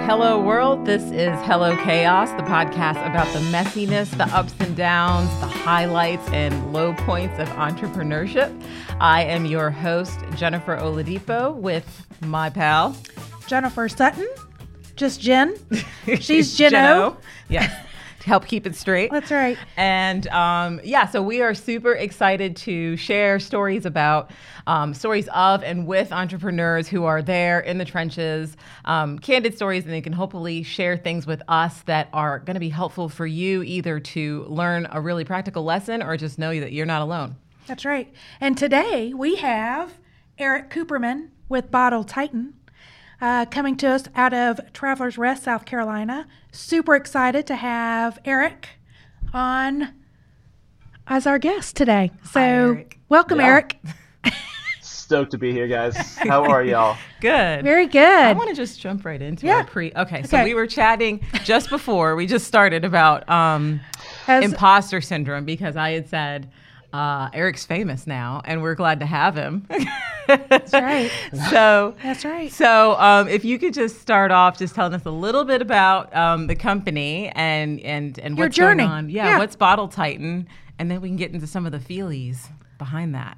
Hello world, this is Hello Chaos, the podcast about the messiness, the ups and downs, the highlights and low points of entrepreneurship. I am your host, Jennifer Oladipo, with my pal, Jennifer Sutton, just Jen. She's Jenno. Yes, to help keep it straight. That's right. And so we are super excited to share stories about stories of and with entrepreneurs who are there in the trenches, candid stories, and they can hopefully share things with us that are going to be helpful for you either to learn a really practical lesson or just know that you're not alone. That's right. And today we have Eric Cooperman with Bottle Titan coming to us out of Travelers Rest, South Carolina. Super excited to have Eric on as our guest today. So Hi, Eric. Welcome, Yeah. Eric. Stoked to be here, guys. How are y'all? Good. Very good. I want to just jump right into Yeah. our So we were chatting just before we just started about imposter syndrome because I had said Eric's famous now and we're glad to have him. That's right. So That's right. So if you could just start off just telling us a little bit about the company and Your what's journey. going on. Yeah, what's Bottle Titan? And then we can get into some of the feelies behind that.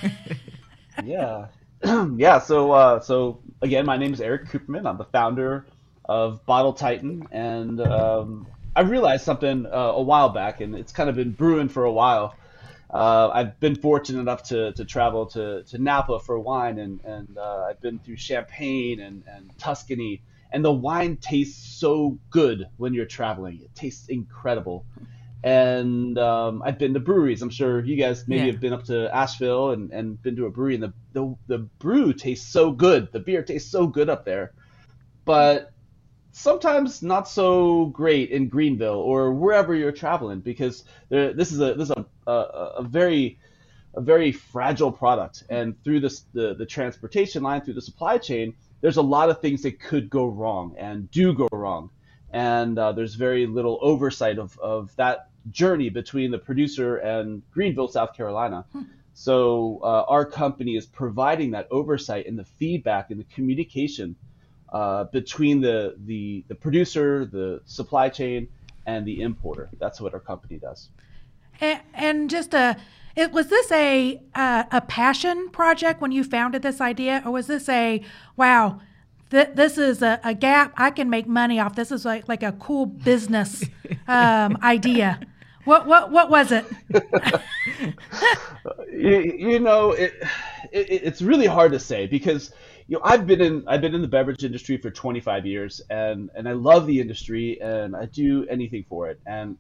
Yeah. Yeah. So again, my name is Eric Cooperman. I'm the founder of Bottle Titan. And I realized something a while back, and it's kind of been brewing for a while. I've been fortunate enough to travel to Napa for wine, and I've been through Champagne and Tuscany, and the wine tastes so good when you're traveling. It tastes incredible. And I've been to breweries. I'm sure you guys maybe have been up to Asheville and been to a brewery, and the brew tastes so good. The beer tastes so good up there. But sometimes not so great in Greenville or wherever you're traveling, because this is a very fragile product, and through the transportation line, through the supply chain, there's a lot of things that could go wrong and do go wrong, and there's very little oversight of that journey between the producer and Greenville, South Carolina. So our company is providing that oversight and the feedback and the communication between the producer, the supply chain, and the importer. That's what our company does. And just was this a passion project when you founded this idea, or was this wow, this is a gap I can make money off? This is like a cool business idea. What was it? It's really hard to say, because I've been in the beverage industry for 25 years, and I love the industry, and I do anything for it. And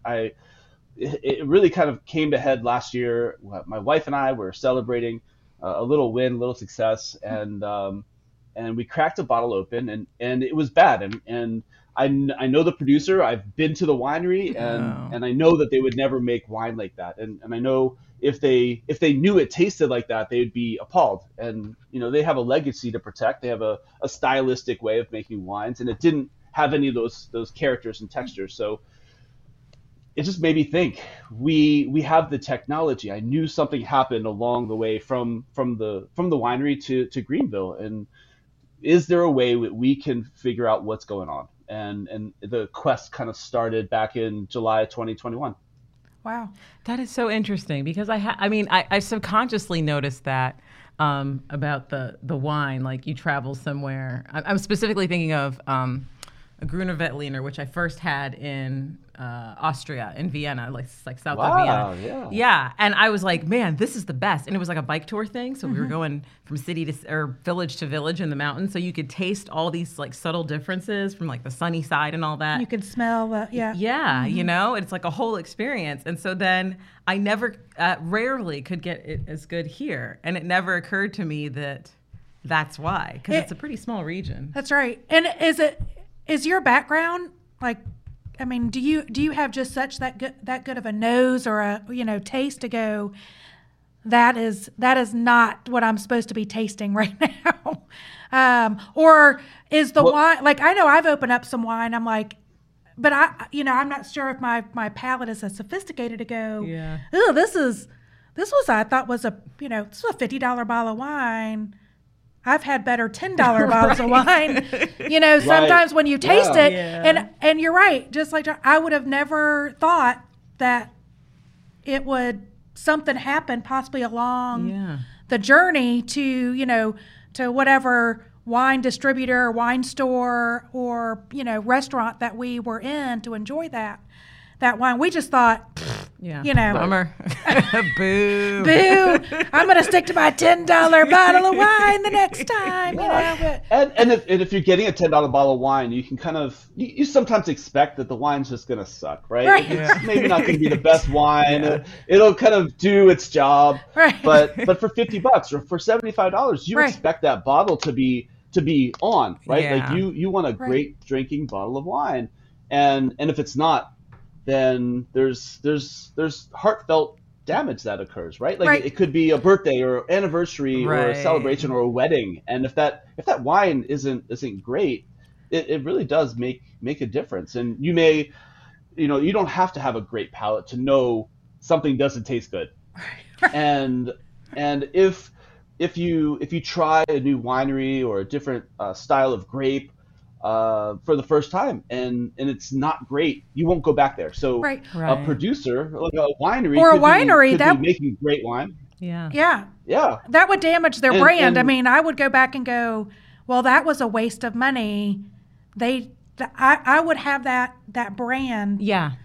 it really kind of came to head last year. My wife and I were celebrating a little win, a little success, and we cracked a bottle open, and it was bad. And I know the producer. I've been to the winery, and I know that they would never make wine like that. And I know if they knew it tasted like that, they'd be appalled. And they have a legacy to protect. They have a stylistic way of making wines, and it didn't have any of those characters and textures. So it just made me think, we have the technology. I knew something happened along the way from the winery to Greenville, and is there a way that we can figure out what's going on? And the quest kind of started back in July 2021. Wow, that is so interesting, because I subconsciously noticed that about the wine. Like, you travel somewhere. I'm specifically thinking of a Gruner Veltliner, which I first had in Austria, in Vienna, like south of Vienna. Yeah. And I was like, man, this is the best. And it was like a bike tour thing. So we were going from city or village to village in the mountains. So you could taste all these like subtle differences from like the sunny side and all that. You could smell Yeah, it's like a whole experience. And so then I rarely could get it as good here. And it never occurred to me that that's why, because it's a pretty small region. That's right. And is your background like, do you have just such that good of a nose or a taste to go, that is not what I'm supposed to be tasting right now, or is the wine, like, I know I've opened up some wine, I'm like, but I'm not sure if my palate is as sophisticated to go, oh, this was I thought was this was a $50 bottle of wine. I've had better $10 bottles of wine. You know, sometimes when you taste it, and you're right, just like I would have never thought that it would something happen possibly along the journey to, you know, to whatever wine distributor, wine store, or, you know, restaurant that we were in to enjoy that wine. We just thought, you know, bummer. Boo. Boo. I'm going to stick to my $10 bottle of wine the next time. Yeah. You know, and if you're getting a $10 bottle of wine, you can kind of, you sometimes expect that the wine's just going to suck, right? Right. It's maybe not going to be the best wine. It'll kind of do its job. Right. But for $50 or for $75, you expect that bottle to be on, right? Yeah. Like you want a great drinking bottle of wine. And if it's not, then there's heartfelt damage that occurs, right? Like it could be a birthday or anniversary or a celebration or a wedding, and if that wine isn't great, it really does make a difference. And you may, you know, you don't have to have a great palate to know something doesn't taste good. And if you try a new winery or a different style of grape for the first time and it's not great, you won't go back there. So a producer, like a winery, could be making great wine. Yeah. Yeah. That would damage their brand. I mean, I would go back and go, well, that was a waste of money. I would have that brand.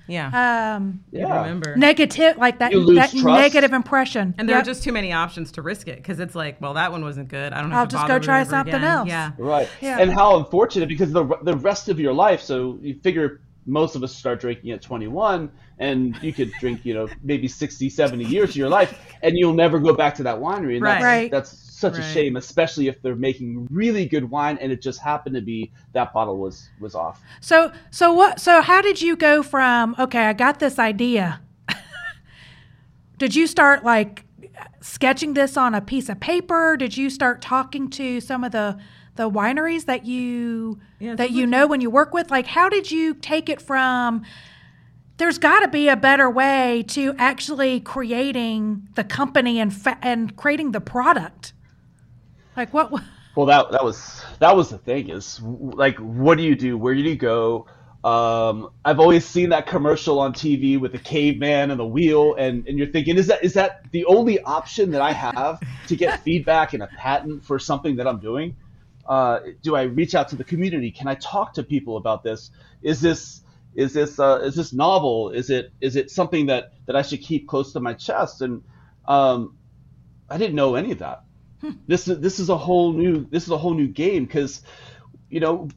Remember. Negative, like that negative impression. And there are just too many options to risk it, because it's like, well, that one wasn't good. I don't have I'll to just bother go try with it something again. else. Yeah. Right. Yeah. And how unfortunate, because the rest of your life, so you figure most of us start drinking at 21, and you could drink, you know, maybe 60, 70 years of your life, and you'll never go back to that winery. And that's such a shame, especially if they're making really good wine and it just happened to be that bottle was off. So how did you go from, okay, I got this idea. Did you start like sketching this on a piece of paper? Did you start talking to some of the wineries that you know when you work with? Like, how did you take it from, there's got to be a better way to actually creating the company and creating the product? Like what? Well, that was the thing, is like, what do you do? Where do you go? I've always seen that commercial on TV with the caveman and the wheel, and you're thinking, is that the only option that I have to get feedback and a patent for something that I'm doing? Do I reach out to the community? Can I talk to people about this? Is this novel? Is it something that I should keep close to my chest? And I didn't know any of that. This is a whole new game, because, you know,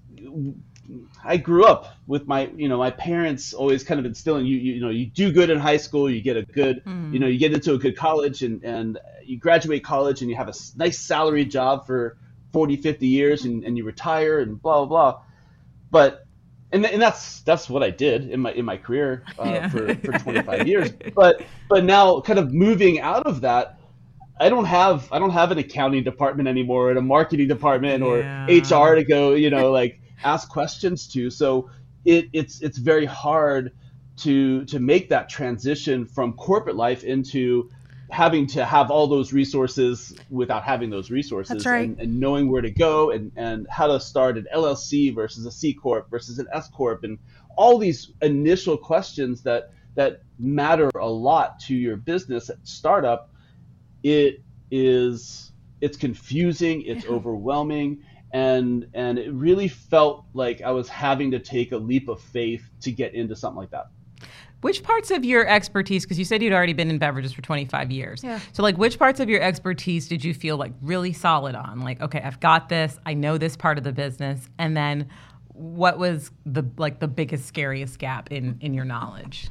I grew up with my parents always kind of instilling you do good in high school, you get a good you get into a good college, and you graduate college and you have a nice salary job for 40, 50 years, and you retire and blah blah blah. But and that's what I did in my career for 25 years. But now, kind of moving out of that, I don't have an accounting department anymore, and a marketing department or HR to go, like ask questions to. So it's very hard to make that transition from corporate life into having to have all those resources without having those resources. That's right. and knowing where to go and how to start an LLC versus a C Corp versus an S Corp, and all these initial questions that matter a lot to your business startup. It's confusing, it's overwhelming, and it really felt like I was having to take a leap of faith to get into something like that. Which parts of your expertise, because you said you'd already been in beverages for 25 years. Yeah. So like, which parts of your expertise did you feel like really solid on? Like, okay, I've got this, I know this part of the business. And then what was the biggest, scariest gap in your knowledge?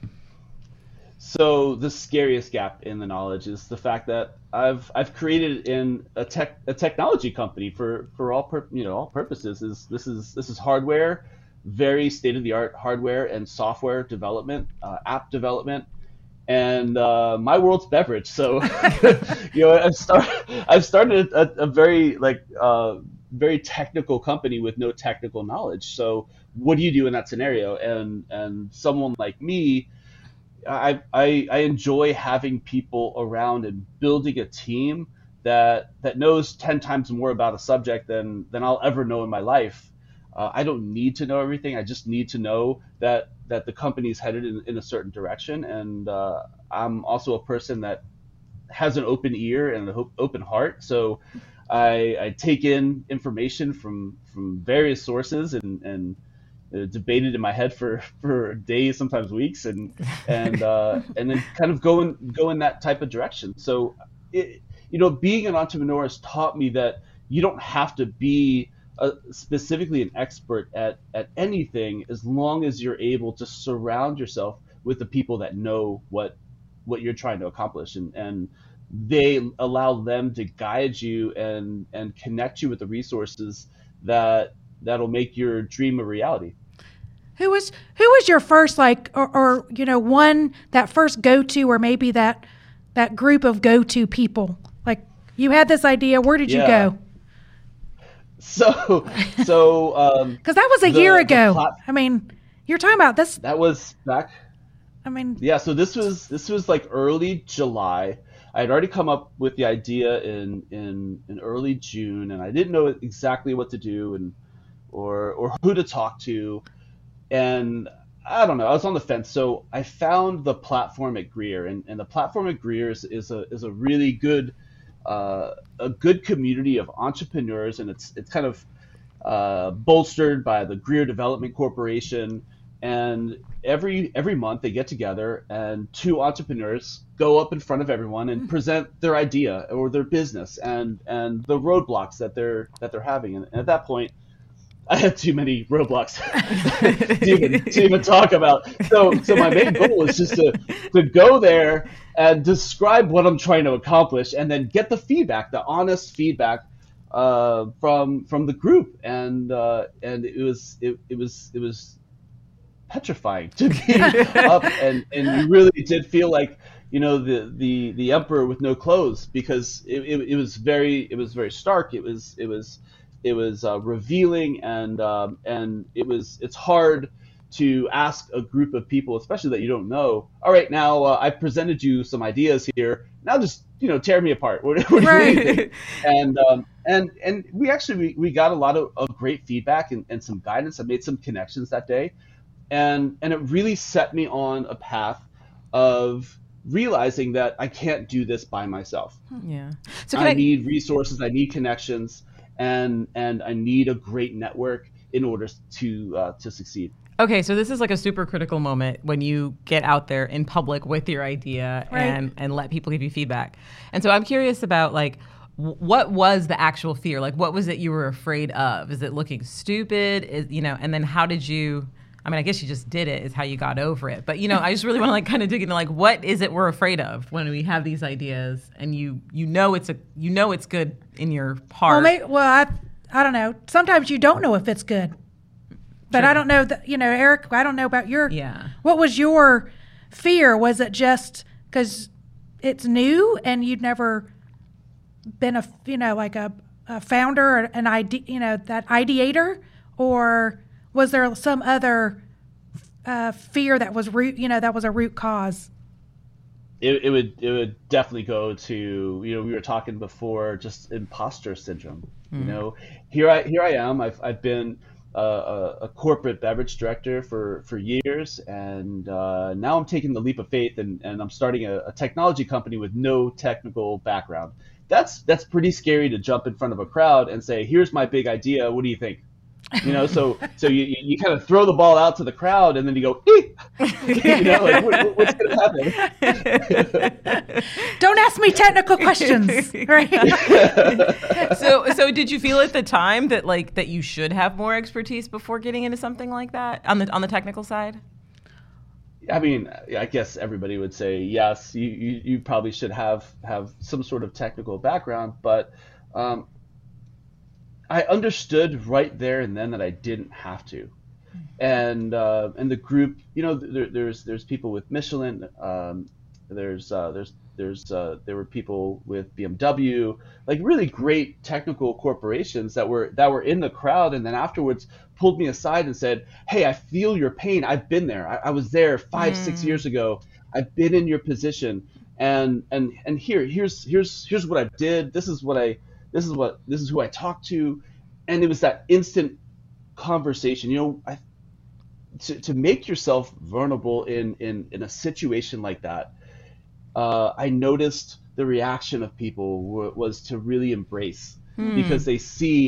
So the scariest gap in the knowledge is the fact that I've created in a technology company for all purposes. This is hardware, very state-of-the-art hardware and software development, app development, and my world's beverage. So I've started a very very technical company with no technical knowledge. So what do you do in that scenario? And someone like me, I enjoy having people around and building a team that knows 10 times more about a subject than I'll ever know in my life. I don't need to know everything. I just need to know that the company's headed in a certain direction. And I'm also a person that has an open ear and an open heart. So I take in information from various sources and debate it in my head for days, sometimes weeks, and then kind of go in that type of direction. So being an entrepreneur has taught me that you don't have to be specifically an expert at anything, as long as you're able to surround yourself with the people that know what you're trying to accomplish, and they allow them to guide you and connect you with the resources that'll make your dream a reality. Who was your first, like, or one, that first go-to, or maybe that group of go-to people? Like, you had this idea, where did you go? So because that was a year ago. I mean, you're talking about this. That was back. I mean, yeah. So this was like early July. I had already come up with the idea in early June, and I didn't know exactly what to do or who to talk to, and I don't know. I was on the fence. So I found the platform at Greer, and the platform at Greer is a really good a good community of entrepreneurs, and it's kind of bolstered by the Greer Development Corporation. And every month they get together, and two entrepreneurs go up in front of everyone and present their idea or their business and the roadblocks that they're having. And at that point, I had too many roadblocks to even talk about. So my main goal was just to go there and describe what I'm trying to accomplish, and then get the feedback, the honest feedback from the group. And it was petrifying to be up, and you really did feel like the emperor with no clothes, because it was very stark. It was revealing, and it's hard to ask a group of people, especially that you don't know, all right, now I've presented you some ideas here, now just tear me apart. What do you think? And we got a lot of great feedback and some guidance. I made some connections that day. And it really set me on a path of realizing that I can't do this by myself. Yeah. So I need resources, I need connections, and I need a great network in order to succeed. Okay, so this is like a super critical moment when you get out there in public with your idea, right, and let people give you feedback. And so I'm curious about, like, what was the actual fear? Like, what was it you were afraid of? Is it looking stupid? And then how did you? I mean, I guess you just did it, is how you got over it. But, I just really want to, like, kind of dig into, like, what is it we're afraid of when we have these ideas, and it's good in your heart. I don't know. Sometimes you don't know if it's good. But sure. I don't know that, Eric, I don't know about what was your fear? Was it just because it's new and you'd never been a founder or an idea, that ideator, or was there some other fear that was that was a root cause? It would definitely go to, we were talking before, just imposter syndrome. Mm. Here I am. I've been a corporate beverage director for years, and now I'm taking the leap of faith and I'm starting a technology company with no technical background. That's pretty scary to jump in front of a crowd and say, here's my big idea, what do you think? So you kind of throw the ball out to the crowd, and then you go, like, what's going to happen? Don't ask me technical questions, right? So did you feel at the time that you should have more expertise before getting into something like that on the technical side? I mean, I guess everybody would say yes. You probably should have some sort of technical background, but I understood right there and then that I didn't have to, and the group, there's people with Michelin, there were people with BMW, like really great technical corporations that were in the crowd, and then afterwards pulled me aside and said, hey, I feel your pain. I've been there. I was there 5-6 years ago. I've been in your position, and here's what I did. This is who I talked to, and it was that instant conversation. To make yourself vulnerable in a situation like that, I noticed the reaction of people was to really embrace, because they see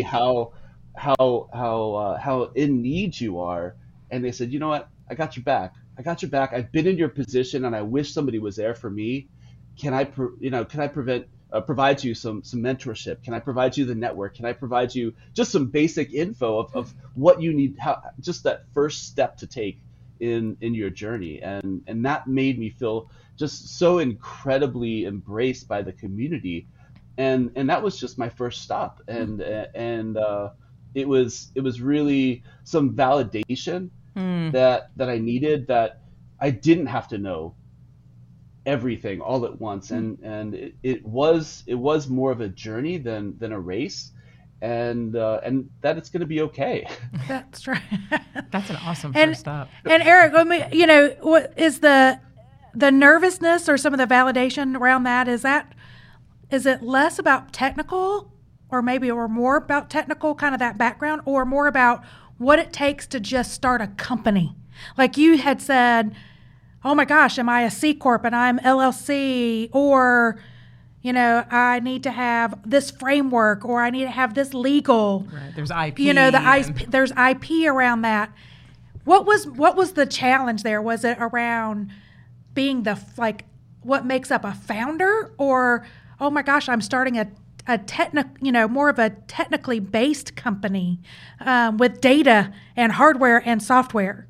how in need you are, and they said, you know what, I got your back. I got your back. I've been in your position, and I wish somebody was there for me. Can I, provide you some mentorship? Can I provide you the network? Can I provide you just some basic info of what you need, just that first step to take in your journey? And that made me feel just so incredibly embraced by the community, and that was just my first stop, and it was really some validation that I needed, that I didn't have to know everything all at once, and it was more of a journey than a race, and that it's going to be okay. That's right. That's an awesome first stop. And Eric, what is the nervousness or some of the validation around that? Is it less about technical, or more about technical, kind of that background, or more about what it takes to just start a company? Like you had said, oh my gosh, am I a C Corp and I'm LLC, or, I need to have this framework, or I need to have this legal. Right. There's IP. There's IP around that. What was the challenge there? Was it around being what makes up a founder, or, oh my gosh, I'm starting a more of a technically based company with data and hardware and software?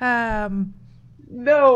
No,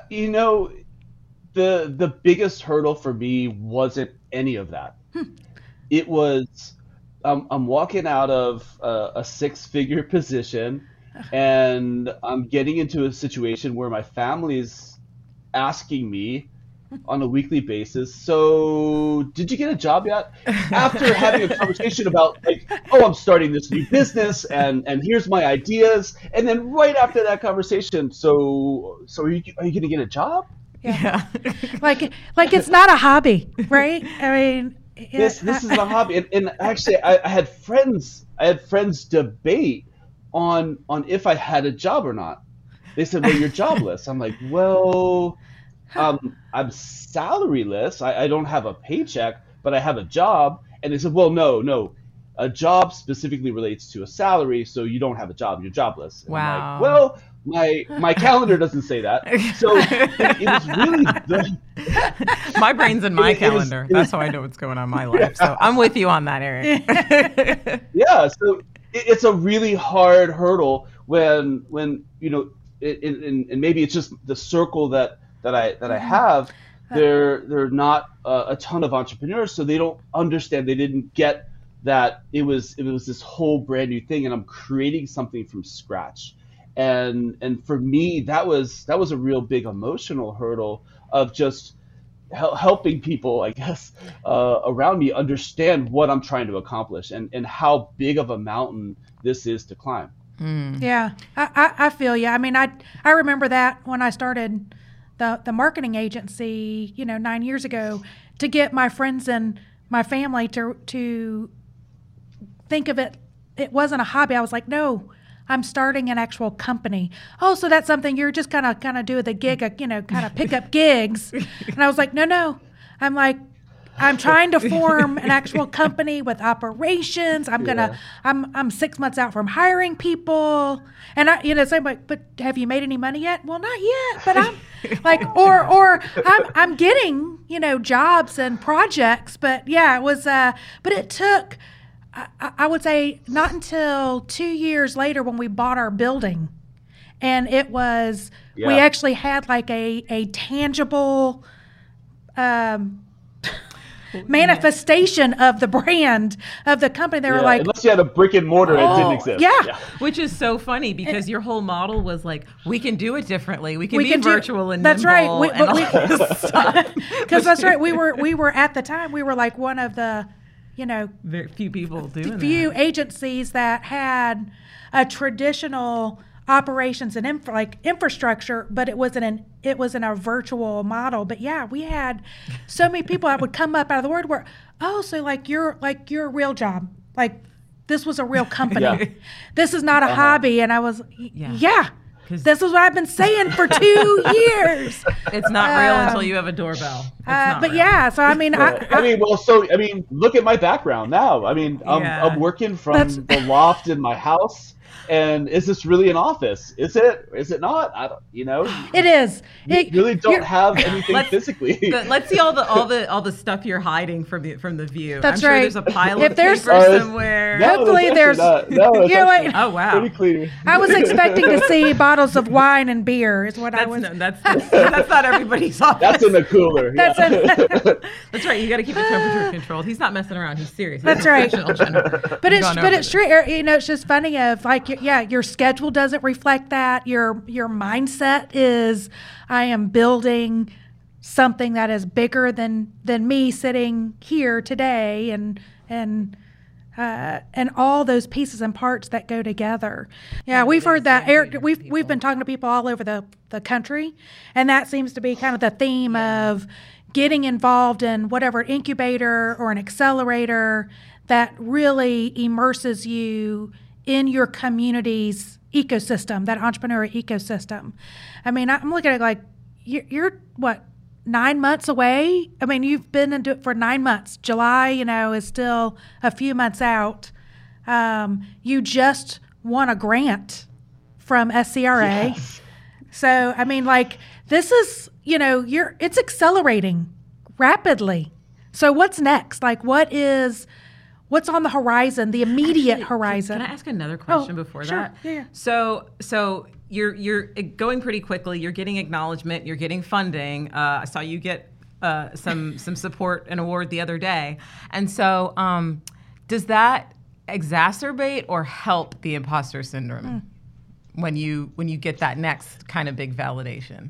the biggest hurdle for me wasn't any of that. It was, I'm walking out of a six-figure position, and I'm getting into a situation where my family's asking me on a weekly basis, so did you get a job yet? After having a conversation about I'm starting this new business, and here's my ideas, and then right after that conversation, so are you going to get a job? Yeah. like it's not a hobby, right? I mean, this is a hobby, and actually I had friends debate on if I had a job or not. They said, well, you're jobless. I'm like, well, I'm salaryless. I don't have a paycheck, but I have a job. And they said, well, no, a job specifically relates to a salary, so you don't have a job, you're jobless. And wow. I'm like, well, my calendar doesn't say that. So it was really my brain's in my calendar. That's how I know what's going on in my life. So I'm with you on that, Eric. Yeah, so it's a really hard hurdle when and maybe it's just the circle that I have. They're not a ton of entrepreneurs, so they don't understand. They didn't get that it was this whole brand new thing, and I'm creating something from scratch. And for me, that was a real big emotional hurdle of just helping people, I guess, around me understand what I'm trying to accomplish, and how big of a mountain this is to climb. Yeah, I feel you. I mean, I remember that when I started the marketing agency, 9 years ago, to get my friends and my family to think of it. It wasn't a hobby. I was like, no, I'm starting an actual company. Oh, so that's something you're just kind of do the gig, kind of pick up gigs. And I was like, no. I'm trying to form an actual company with operations. I'm 6 months out from hiring people. And so I'm like, but have you made any money yet? Well, not yet, but I'm I'm getting, jobs and projects. But yeah, it was, but it took, I would say, not until 2 years later when we bought our building. And it was, we actually had a tangible, manifestation of the brand of the company. They were like, unless you had a brick and mortar, it didn't exist. Yeah. Which is so funny because your whole model was like, we can do it differently. We can be virtual and that's nimble. Right. Because that's right. We were at the time, we were like one of the, very few people doing agencies that had a traditional operations and infrastructure, but it was in a virtual model. But yeah, we had so many people that would come up out of the word where, oh, so your real job, like this was a real company. Yeah. This is not a hobby. And I was, yeah. 'Cause- This is what I've been saying for 2 years. It's not real until you have a doorbell. It's not But real. yeah, so I mean, look at my background now. I mean, Yeah. I'm working from the loft in my house. And is this really an office? Is it? Is it not? I don't. it is. You really don't have anything physically. Let's see all the stuff you're hiding from the view. That's I'm sure right. there's a pile If of there's- paper somewhere. No, Hopefully it's there's- actually not. No, it's You know actually what? Oh wow. pretty clear. I was expecting to see bottles of wine and beer is what I was. That's not everybody's office. That's in the cooler. That's yeah. That's right. You got to keep the temperature controlled. He's not messing around. He's serious. He's That's a right. professional general. But We've it's gone but over it's this. true. It's just funny of like your schedule doesn't reflect that. Your mindset is I am building something that is bigger than me sitting here today and all those pieces and parts that go together. Yeah, we've heard that, Eric. We've been talking to people all over the country, and that seems to be kind of the theme of getting involved in whatever incubator or an accelerator that really immerses you in your community's ecosystem, that entrepreneurial ecosystem. I mean, I'm looking at it like you're what, 9 months away? I mean, you've been into it for 9 months. July, is still a few months out. You just won a grant from SCRA. Yes. So, I mean, like this is, it's accelerating rapidly. So what's next? Like what's on the horizon, the immediate horizon? Can I ask another question before sure. that? Yeah. So you're going pretty quickly. You're getting acknowledgement. You're getting funding. I saw you get some support and award the other day. And so does that exacerbate or help the imposter syndrome when you get that next kind of big validation?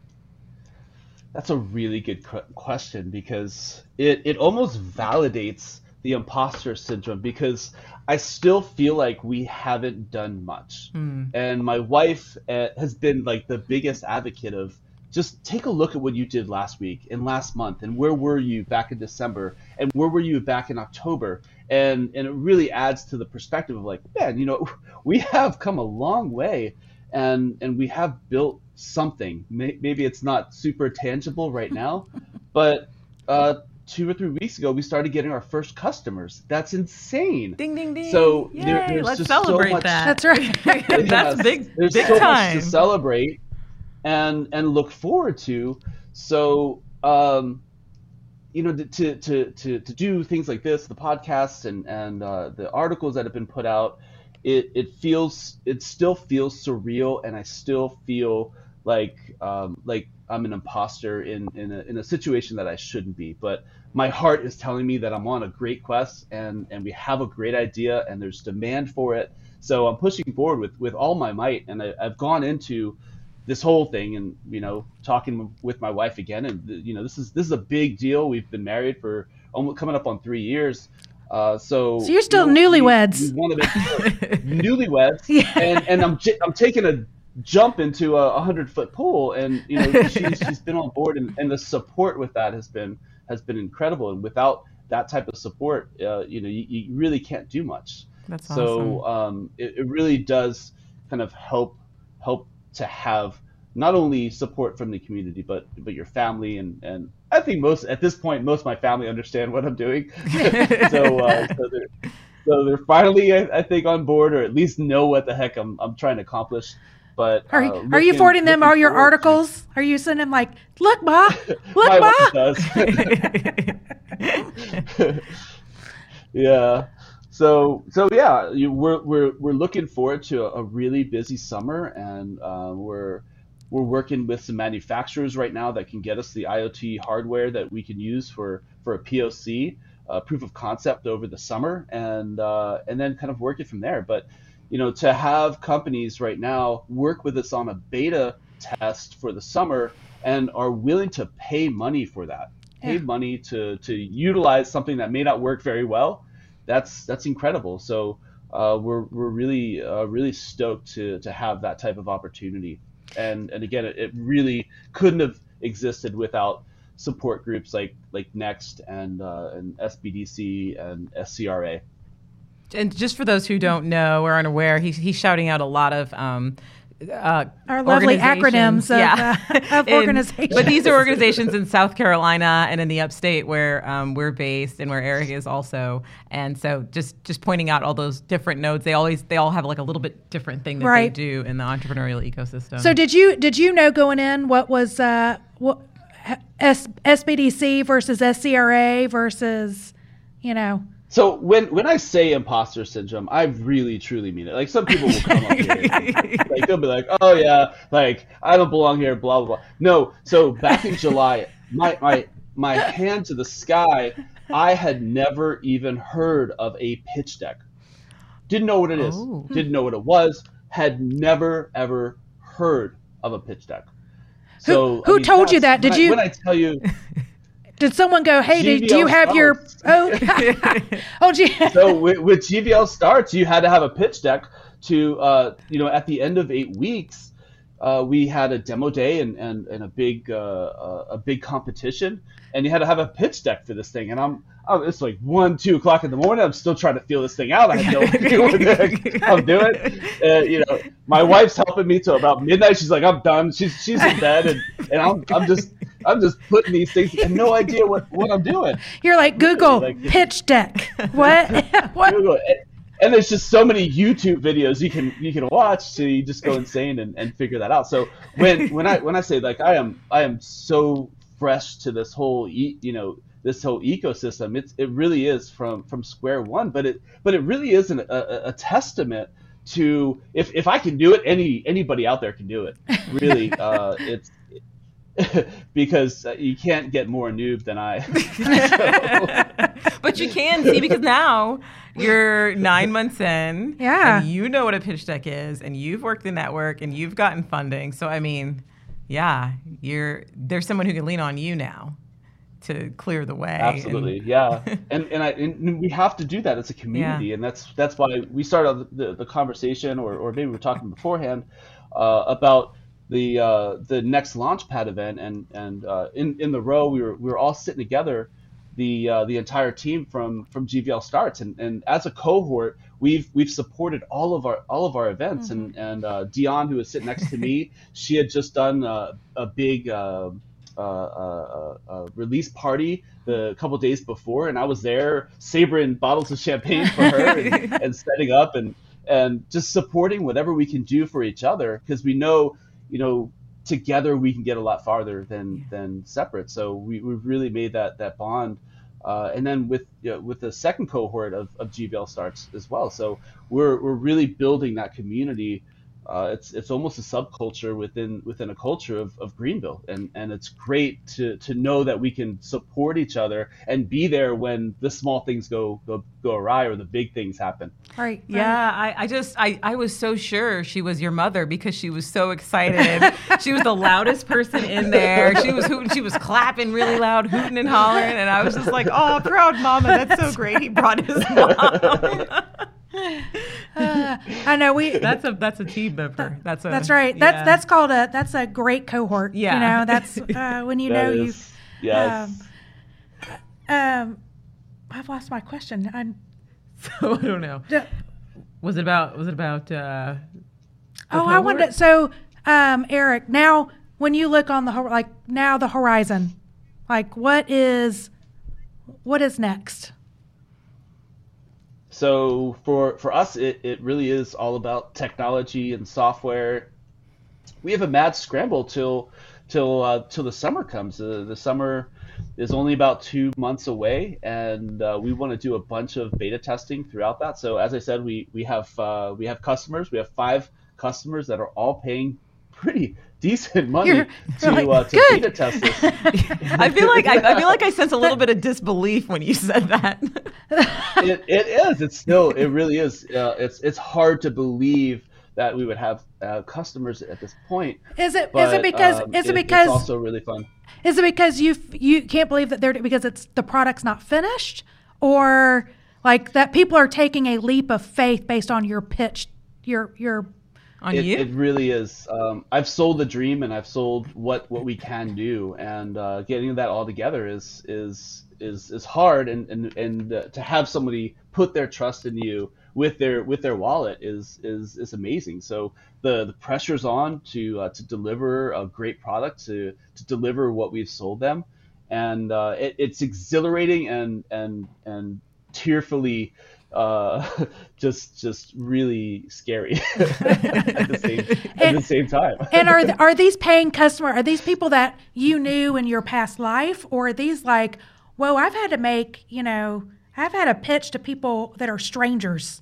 That's a really good question because it almost validates the imposter syndrome because I still feel like we haven't done much. And my wife has been like the biggest advocate of just take a look at what you did last week and last month and where were you back in December and where were you back in October, and it really adds to the perspective of like, man, we have come a long way and we have built something. Maybe it's not super tangible right now, but 2 or 3 weeks ago, we started getting our first customers. That's insane. Ding, ding, ding. So Yay, there's let's just celebrate so much, that. That's right. That's Yes, big there's so much time. to celebrate and look forward to. So to do things like this, the podcasts and the articles that have been put out, it still feels surreal, and I still feel like I'm an imposter in a situation that I shouldn't be. But my heart is telling me that I'm on a great quest and we have a great idea and there's demand for it. So I'm pushing forward with all my might, and I've gone into this whole thing and talking with my wife again, and this is a big deal. We've been married for almost coming up on 3 years. So you're still newlyweds. We want to make newlyweds, Yeah. and I'm taking a jump into a 100-foot pool, and she's been on board, and the support with that has been incredible. And without that type of support, you really can't do much. That's So awesome. it really does kind of help to have not only support from the community, but your family, and I think most of my family understand what I'm doing. So they're finally, I think, on board, or at least know what the heck I'm trying to accomplish. But Are you forwarding them all your articles? Are you sending them like, look, Ma, look, my Ma? wife does. Yeah. So yeah, we're looking forward to a really busy summer, and we're working with some manufacturers right now that can get us the IoT hardware that we can use for a POC, proof of concept over the summer, and then kind of work it from there. But to have companies right now work with us on a beta test for the summer and are willing to pay money for that, pay money to utilize something that may not work very well, that's incredible. So we're really really stoked to have that type of opportunity. And again, it really couldn't have existed without support groups like Next and SBDC and SCRA. And just for those who don't know or aren't aware, he's shouting out a lot of our lovely acronyms of organizations. But these are organizations in South Carolina and in the upstate where we're based and where Eric is also. And so just pointing out all those different nodes, they all have like a little bit different thing that they do in the entrepreneurial ecosystem. So did you know going in what was what SBDC versus SCRA versus, you know? So when I say imposter syndrome, I really truly mean it. Like some people will come up here, and, like they'll be like, "Oh yeah, like I don't belong here," blah blah blah. No, so back in July, my hand to the sky, I had never even heard of a pitch deck. Didn't know what it is. Didn't know what it was. Had never ever heard of a pitch deck. So who told you that? Did you? When I tell you. Did someone go, hey, do you have your... Oh, gee. So with GVL Starts, you had to have a pitch deck to, at the end of 8 weeks, we had a demo day and a big competition, and you had to have a pitch deck for this thing. And it's like 1, 2 o'clock in the morning. I'm still trying to feel this thing out. I have no idea what the heck I'm doing. My wife's helping me till about midnight. She's like, I'm done. She's in bed, and I'm just putting these things and no idea what I'm doing. You're like, Google pitch deck. What? What? Google. And there's just so many YouTube videos you can watch, so you just go insane and figure that out. So when I say like I am so fresh to this whole this whole ecosystem, it really is from square one, but it really is a testament to if I can do it, anybody out there can do it. Really, it's because you can't get more noob than I. But you can see, because now you're 9 months in, and you know what a pitch deck is, and you've worked the network, and you've gotten funding. So I mean, there's someone who can lean on you now to clear the way. Absolutely, and we have to do that as a community, and that's why we started the conversation, or maybe we were talking beforehand about the next Launchpad event, and in the row we were all sitting together, the entire team from GVL Starts, and as a cohort we've supported all of our events, and Dion, who was sitting next to me, she had just done a big release party the couple days before, and I was there sabering bottles of champagne for her and setting up and just supporting whatever we can do for each other, because we know together we can get a lot farther than separate. So we've really made that bond. And then with the second cohort of GVL Starts as well. So we're really building that community. It's almost a subculture within a culture of Greenville, and it's great to know that we can support each other and be there when the small things go awry or the big things happen. Right. Yeah, I was so sure she was your mother because she was so excited. She was the loudest person in there. She was hooting, she was clapping really loud, hooting and hollering, and I was just like, oh, proud mama, that's so great. He brought his mom. I know that's a team member. That's right. That's called that's a great cohort. Yeah. That's when you know you. Yes. I've lost my question. So I don't know. Was it about? I wanted. So, Eric, now when you look on the horizon, what is next? So for us, it really is all about technology and software. We have a mad scramble till the summer comes. The summer is only about 2 months away, and we want to do a bunch of beta testing throughout that. So as I said, we have customers. We have 5 customers that are all paying pretty decent money to beta test this. I feel like I sense a little bit of disbelief when you said that. It is. It really is. It's hard to believe that we would have customers at this point. Is it because it's also really fun? Is it because you can't believe that because the product's not finished, or like that people are taking a leap of faith based on your pitch, your On It, you? it really is. I've sold the dream and I've sold what we can do, and getting that all together is hard, and to have somebody put their trust in you with their wallet is amazing. So the pressure's on to deliver a great product, to deliver what we've sold them, and it's exhilarating and tearfully just really scary at the same time. And are these paying customer? Are these people that you knew in your past life, or are these like, whoa, I've had a pitch to people that are strangers.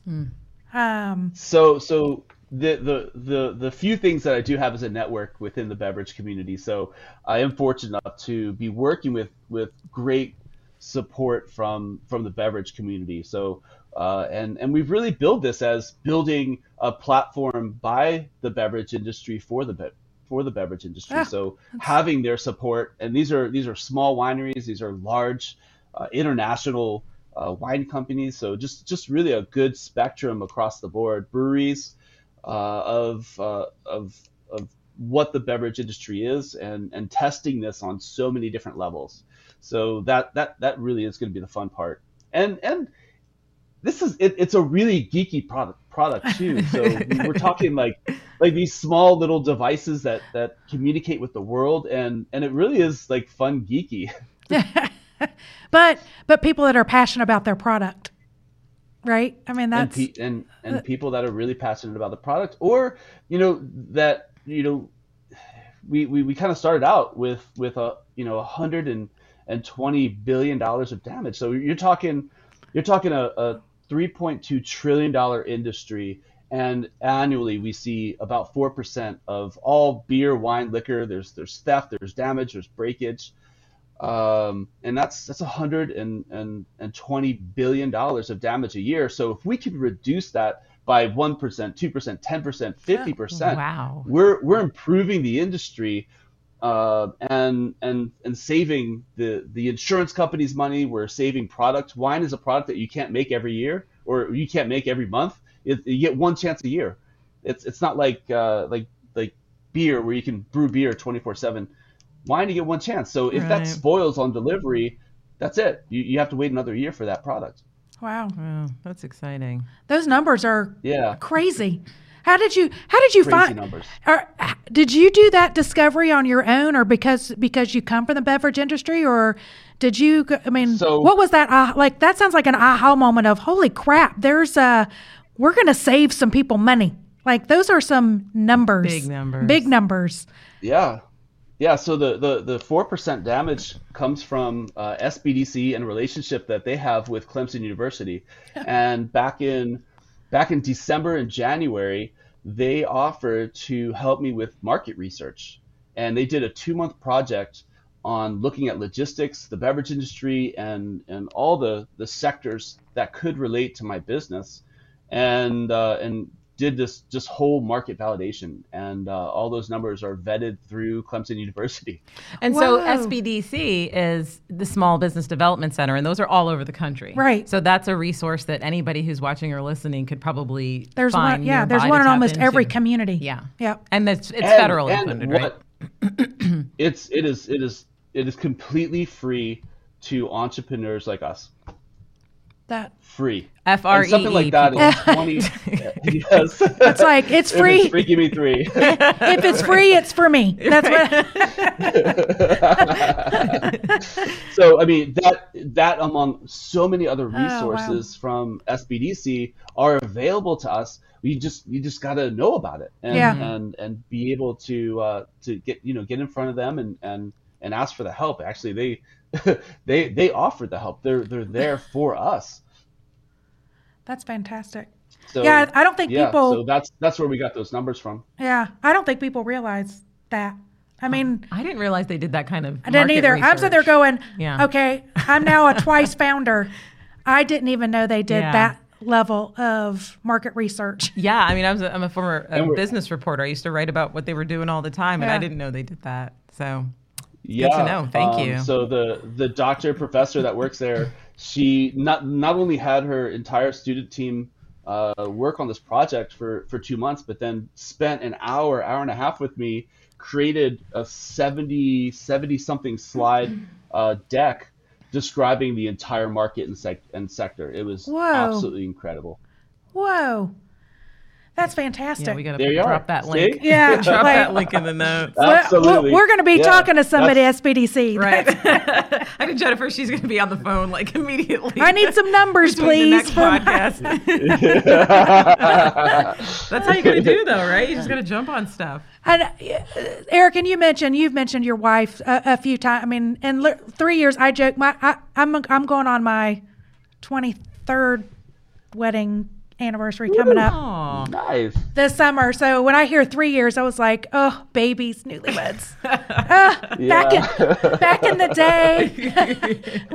So the few things that I do have is a network within the beverage community. So I am fortunate enough to be working with great support from the beverage community. So and we've really built this as building a platform by the beverage industry for the beverage industry. Ah, So having their support, and these are small wineries, these are large international wine companies. So just really a good spectrum across the board. Breweries of what the beverage industry is, and testing this on so many different levels. So that really is going to be the fun part. And this is it's a really geeky product too. So we're talking like these small little devices that communicate with the world, and it really is like fun geeky. but people that are passionate about their product, right? I mean, that's and people that are really passionate about the product, or we kind of started out with $120 billion of damage. So you're talking a $3.2 trillion industry, and annually we see about 4% of all beer, wine, liquor. There's theft, there's damage, there's breakage, and that's $120 billion of damage a year. So if we could reduce that by 1%, 2%, 10%, 50%, Wow. we're improving the industry, and saving the insurance companies money. We're saving product. Wine is a product that you can't make every year, or you can't make every month. You get one chance a year. It's not like beer, where you can brew beer 24/7. Wine, you get one chance. So if that Right. spoils on delivery, that's it. You have to wait another year for that product. wow. Wow, that's exciting. Those numbers are Yeah, crazy. How did you crazy find? numbers. Did you do that discovery on your own, or because you come from the beverage industry, or did you? I mean, So- what was that? Like that sounds like an aha moment of holy crap. We're going to save some people money. Like those are some numbers. Big numbers. Big numbers. Yeah. Yeah, so the 4% damage comes from SBDC and a relationship that they have with Clemson University. And back in December and January, they offered to help me with market research. And they did a 2-month project on looking at logistics, the beverage industry, and all the sectors that could relate to my business, and did this just whole market validation, and all those numbers are vetted through Clemson University. And so Whoa. SBDC is the Small Business Development Center, and those are all over the country. Right. So that's a resource that anybody who's watching or listening could probably There's find one. Yeah, nearby there's to one in tap almost every into. community. Yeah. Yep. And it's And- federally and funded, right? it is completely free to entrepreneurs like us. That Free. FREE. And something like that is 20. Yes. it's like it's If free. it's free, give me 3. If it's free, it's for me. That's what. So I mean that among so many other wow. resources from SBDC are available to us. You just got to know about it, and Yeah. and be able to get in front of them and ask for the help. Actually, they offered the help. They're there for us. That's fantastic. So, Yeah, I don't think people. So that's where we got those numbers from. Yeah, I don't think people realize that. I mean, I didn't realize they did that kind of I didn't market either. I'm sitting there research. going, Yeah. okay, I'm now a twice founder. I didn't even know they did Yeah. that level of market research. Yeah, I mean, I'm a former And we're- business reporter. I used to write about what they were doing all the time, and I Yeah. didn't know they did that. So Yeah. to know. Thank you. So the doctor professor that works there she not only had her entire student team work on this project for 2 months, but then spent an hour and a half with me, created a 70 something slide deck describing the entire market and sector. It was Whoa. absolutely incredible. Whoa. That's fantastic. Yeah, we got There you to drop are. that See? link. Yeah, Drop like- that link in the notes. Absolutely. We're going to be Yeah, talking to somebody at that's- SBDC. Right. I think Jennifer, she's going to be on the phone like immediately. I need some numbers, Between the please. next for my- podcast. That's how you got to do, though, right? You just got to jump on stuff. And Eric, and you've mentioned your wife a few times. I mean, in 3 years, I joke, I'm going on my 23rd wedding anniversary coming up Aw. Nice. this summer. So when I hear 3 years, I was like, oh, babies, newlyweds. Back in the day,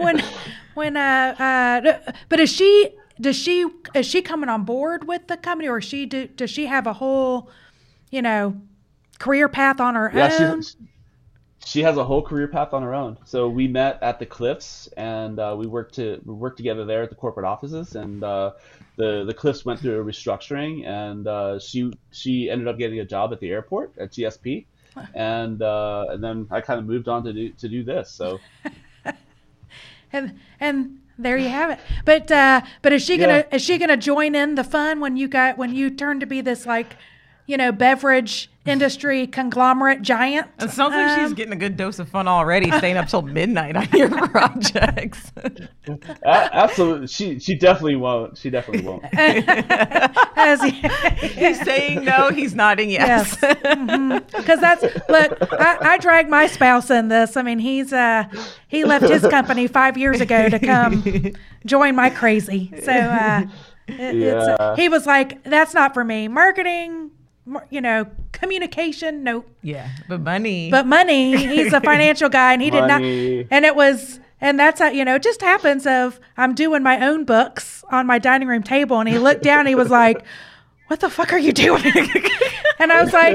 but is she coming on board with the company, or does she have a whole, career path on her Yeah, own? she has a whole career path on her own. So we met at the Cliffs, and we worked together there at the corporate offices. And the Cliffs went through a restructuring, and she ended up getting a job at the airport at GSP, and then I kind of moved on to do this. So And there you have it. But is she gonna join in the fun when you turn to be this beverage industry conglomerate giant? It sounds like she's getting a good dose of fun already, staying up till midnight on your projects. absolutely, she definitely won't. She definitely won't. He's saying no, he's nodding yes. Because I dragged my spouse in this. I mean, he left his company 5 years ago to come join my crazy. So he was like, that's not for me. Marketing, communication, nope. Yeah, but money. He's a financial guy, and he did not. Money. And that's how, it just happens I'm doing my own books on my dining room table, and he looked down and he was like, what the fuck are you doing? And I was like,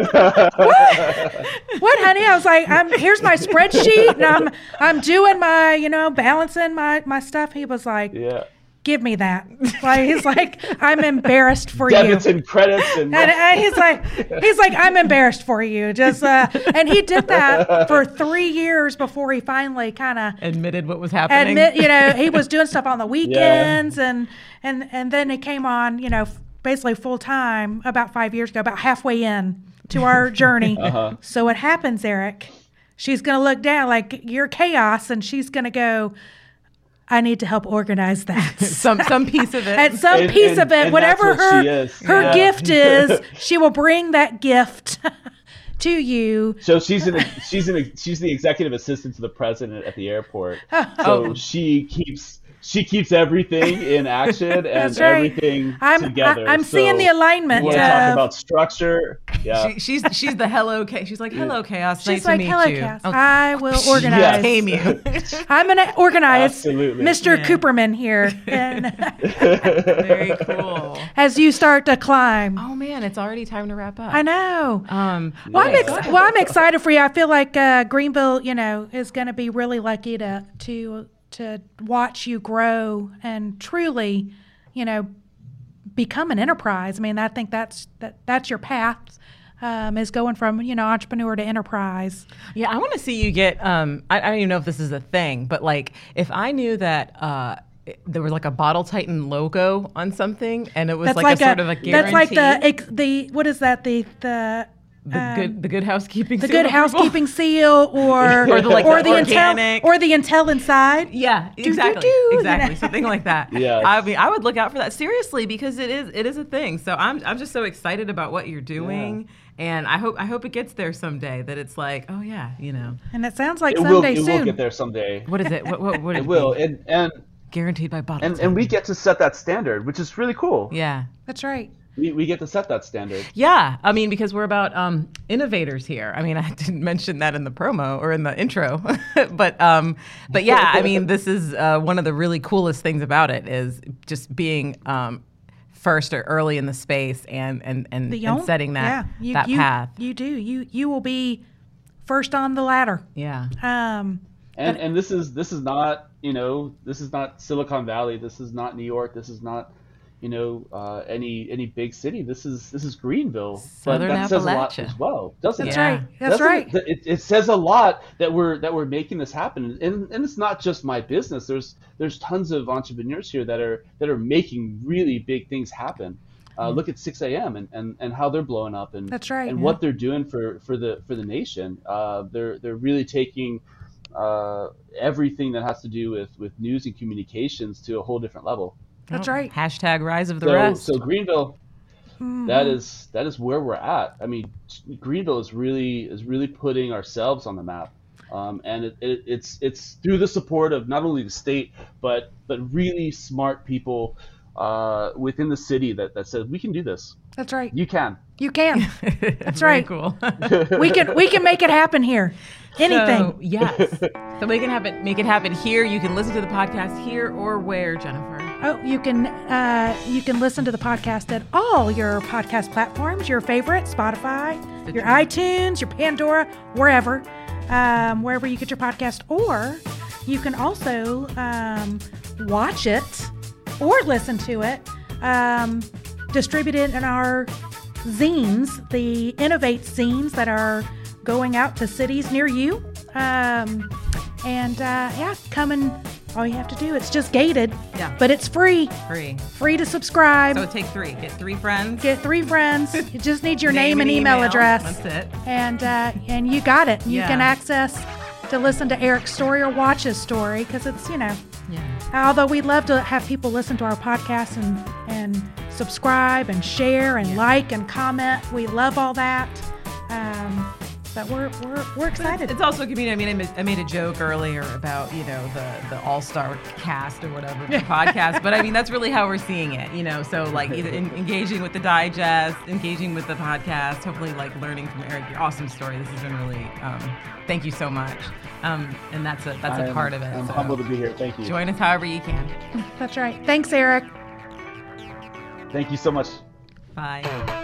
what, honey? I was like, here's my spreadsheet, and I'm doing my, balancing my stuff. He was like, Yeah. give me that. He's like, I'm embarrassed for Debits you. and credits and And he's like, I'm embarrassed for you. And he did that for 3 years before he finally kind of admitted what was happening. he was doing stuff on the weekends, and then he came on, basically full time about 5 years ago, about halfway in to our journey. So what happens, Eric? She's gonna look down like you're chaos, and she's gonna go, I need to help organize that. some piece of it. At some piece of it, and whatever that's what she is. her Yeah. gift is, she will bring that gift to you. So she's the executive assistant to the president at the airport. So she keeps everything in action and That's right. everything I'm together. seeing the alignment. We're talking about structure. Yeah. She's the hello chaos. She's like, hello chaos. She's nice like, to meet hello, you. Cass. Oh, I will organize. tame you. I'm going to organize Absolutely. Mr. Yeah. Cooperman here. And Very cool. as you start to climb. Oh man, it's already time to wrap up. I know. Well, I'm excited for you. I feel like Greenville, is going to be really lucky to watch you grow and truly, become an enterprise. I mean, I think that's your path, is going from entrepreneur to enterprise. Yeah, I want to see you get. I don't even know if this is a thing, but like if I knew that. There was like a Bottle Titan logo on something, and it was That's like a sort of a guarantee. That's like the what is that the good housekeeping. the seal good approval. housekeeping seal, or Or the, like, or the the organic- Intel, or the Intel inside. Yeah, exactly, do, exactly, something like that. Yes. I mean, I would look out for that seriously because it is a thing. So I'm just so excited about what you're doing, and I hope it gets there someday. That it's like, oh yeah, And it sounds like It someday will soon. get there someday. what is it? What would It will. be? And Guaranteed by Bottle and we get to set that standard, which is really cool. Yeah. That's right. We get to set that standard. Yeah, I mean, because we're about innovators here. I mean, I didn't mention that in the promo or in the intro, but yeah, I mean, this is one of the really coolest things about it is just being first or early in the space and setting that path. You do. You will be first on the ladder. Yeah. And this is not this is not Silicon Valley. This is not New York. This is not, any big city. This is Greenville. Southern But that says a lot Appalachia. as well, doesn't That's it? right. That's Doesn't right. it says a lot that we're making this happen, and it's not just my business. There's tons of entrepreneurs here that are making really big things happen. Look at 6 a.m. and how they're blowing up, and That's right. and what they're doing for the nation. They're really taking everything that has to do with news and communications to a whole different level. That's right. Hashtag rise of the So rest. so Greenville, that is where we're at. I mean, Greenville is really putting ourselves on the map. And it's through the support of not only the state but really smart people within the city that says we can do this. That's right. You can. You can. That's Very right. cool. We can make it happen here. Anything. So, yes. So make it happen here. You can listen to the podcast here or where, Jennifer? Oh, you can listen to the podcast at all your podcast platforms, your favorite, Spotify, your iTunes, your Pandora, wherever you get your podcast. Or you can also watch it or listen to it, distributed in our zines, the Innovate zines that are going out to cities near you. Come and all you have to do, it's just gated, but it's free to subscribe. So take 3. Get 3 friends. Get 3 friends. You just need your name and email address. That's it. And you got it. You Yeah. can access to listen to Eric's story or watch his story, because it's, Yeah. although we'd love to have people listen to our podcast and subscribe and share and like and comment. We love all that. But we're excited. It's also a community. I mean, I made a joke earlier about, the all-star cast or whatever for the podcast. But I mean, that's really how we're seeing it, So like either engaging with the digest, engaging with the podcast, hopefully like learning from Eric, your awesome story. This has been really, thank you so much. And that's a part of it. I'm so humbled to be here. Thank you. join us however you can. That's right. Thanks, Eric. Thank you so much. Bye.